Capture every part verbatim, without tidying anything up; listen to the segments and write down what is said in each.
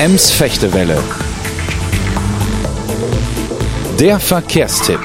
Ems-Fechtewelle. Der Verkehrstipp.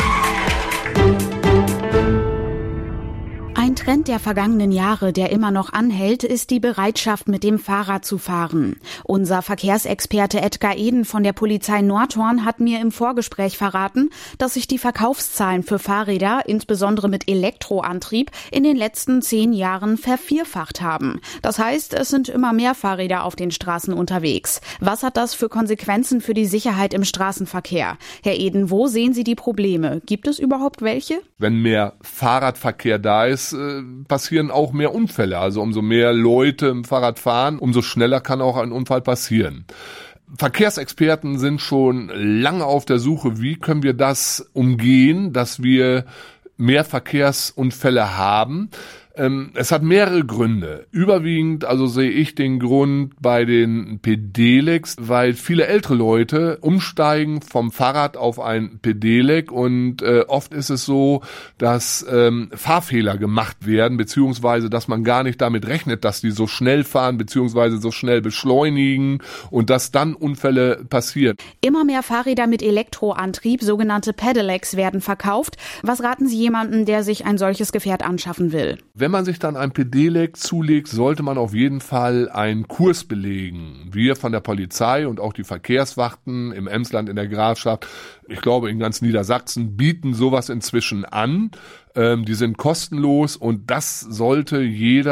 Ein Trend der vergangenen Jahre, der immer noch anhält, ist die Bereitschaft, mit dem Fahrrad zu fahren. Unser Verkehrsexperte Edgar Eden von der Polizei Nordhorn hat mir im Vorgespräch verraten, dass sich die Verkaufszahlen für Fahrräder, insbesondere mit Elektroantrieb, in den letzten zehn Jahren vervierfacht haben. Das heißt, es sind immer mehr Fahrräder auf den Straßen unterwegs. Was hat das für Konsequenzen für die Sicherheit im Straßenverkehr? Herr Eden, wo sehen Sie die Probleme? Gibt es überhaupt welche? Wenn mehr Fahrradverkehr da ist, passieren auch mehr Unfälle. Also umso mehr Leute im Fahrrad fahren, umso schneller kann auch ein Unfall passieren. Verkehrsexperten sind schon lange auf der Suche, wie können wir das umgehen, dass wir mehr Verkehrsunfälle haben. Es hat mehrere Gründe. Überwiegend also sehe ich den Grund bei den Pedelecs, weil viele ältere Leute umsteigen vom Fahrrad auf ein Pedelec und äh, oft ist es so, dass ähm, Fahrfehler gemacht werden, beziehungsweise dass man gar nicht damit rechnet, dass die so schnell fahren, beziehungsweise so schnell beschleunigen und dass dann Unfälle passieren. Immer mehr Fahrräder mit Elektroantrieb, sogenannte Pedelecs, werden verkauft. Was raten Sie jemandem, der sich ein solches Gefährt anschaffen will? Wenn man sich dann ein Pedelec zulegt, sollte man auf jeden Fall einen Kurs belegen. Wir von der Polizei und auch die Verkehrswachten im Emsland in der Grafschaft, ich glaube in ganz Niedersachsen, bieten sowas inzwischen an. Ähm, die sind kostenlos und das sollte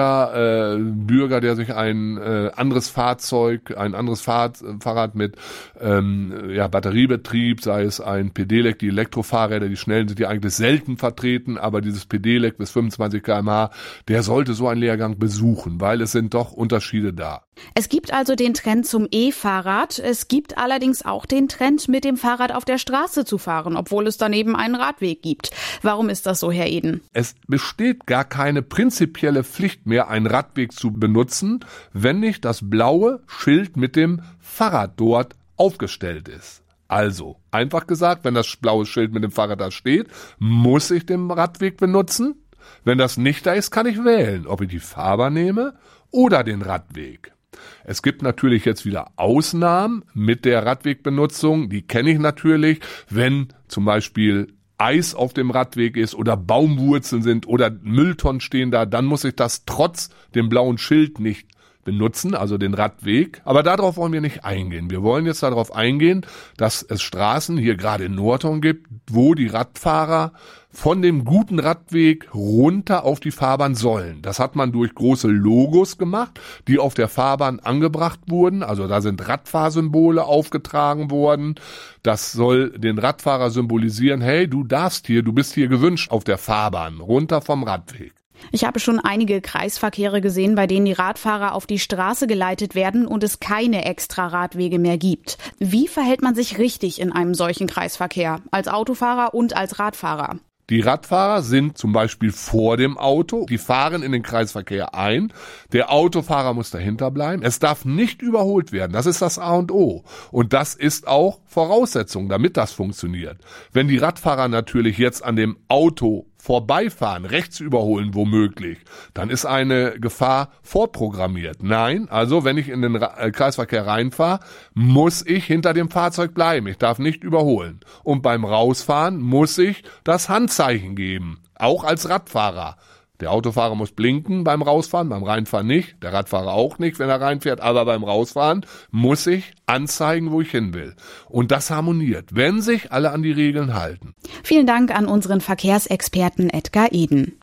jeder äh, Bürger, der sich ein äh, anderes Fahrzeug, ein anderes Fahrrad, Fahrrad mit ähm, ja, Batteriebetrieb, sei es ein Pedelec, die Elektrofahrräder, die schnellen sind ja eigentlich selten vertreten, aber dieses Pedelec bis fünfundzwanzig Kilometer pro Stunde, der sollte so einen Lehrgang besuchen, weil es sind doch Unterschiede da. Es gibt also den Trend zum E-Fahrrad. Es gibt allerdings auch den Trend, mit dem Fahrrad auf der Straße zu fahren, obwohl es daneben einen Radweg gibt. Warum ist das so, Herr Eden? Es besteht gar keine prinzipielle Pflicht mehr, einen Radweg zu benutzen, wenn nicht das blaue Schild mit dem Fahrrad dort aufgestellt ist. Also, einfach gesagt, wenn das blaue Schild mit dem Fahrrad da steht, muss ich den Radweg benutzen. Wenn das nicht da ist, kann ich wählen, ob ich die Fahrbahn nehme oder den Radweg. Es gibt natürlich jetzt wieder Ausnahmen mit der Radwegbenutzung, die kenne ich natürlich, wenn zum Beispiel Eis auf dem Radweg ist oder Baumwurzeln sind oder Mülltonnen stehen da, dann muss ich das trotz dem blauen Schild nicht benutzen, also den Radweg. Aber darauf wollen wir nicht eingehen. Wir wollen jetzt darauf eingehen, dass es Straßen hier gerade in Nordhorn gibt, wo die Radfahrer von dem guten Radweg runter auf die Fahrbahn sollen. Das hat man durch große Logos gemacht, die auf der Fahrbahn angebracht wurden. Also da sind Radfahrsymbole aufgetragen worden. Das soll den Radfahrer symbolisieren, hey, du darfst hier, du bist hier gewünscht auf der Fahrbahn, runter vom Radweg. Ich habe schon einige Kreisverkehre gesehen, bei denen die Radfahrer auf die Straße geleitet werden und es keine extra Radwege mehr gibt. Wie verhält man sich richtig in einem solchen Kreisverkehr, als Autofahrer und als Radfahrer? Die Radfahrer sind zum Beispiel vor dem Auto, die fahren in den Kreisverkehr ein. Der Autofahrer muss dahinter bleiben. Es darf nicht überholt werden. Das ist das A und O. Und das ist auch Voraussetzung, damit das funktioniert. Wenn die Radfahrer natürlich jetzt an dem Auto vorbeifahren, rechts überholen womöglich, dann ist eine Gefahr vorprogrammiert. Nein, also wenn ich in den Ra- Kreisverkehr reinfahre, muss ich hinter dem Fahrzeug bleiben. Ich darf nicht überholen. Und beim Rausfahren muss ich das Handzeichen geben, auch als Radfahrer. Der Autofahrer muss blinken beim Rausfahren, beim Reinfahren nicht, der Radfahrer auch nicht, wenn er reinfährt, aber beim Rausfahren muss ich anzeigen, wo ich hin will. Und das harmoniert, wenn sich alle an die Regeln halten. Vielen Dank an unseren Verkehrsexperten Edgar Eden.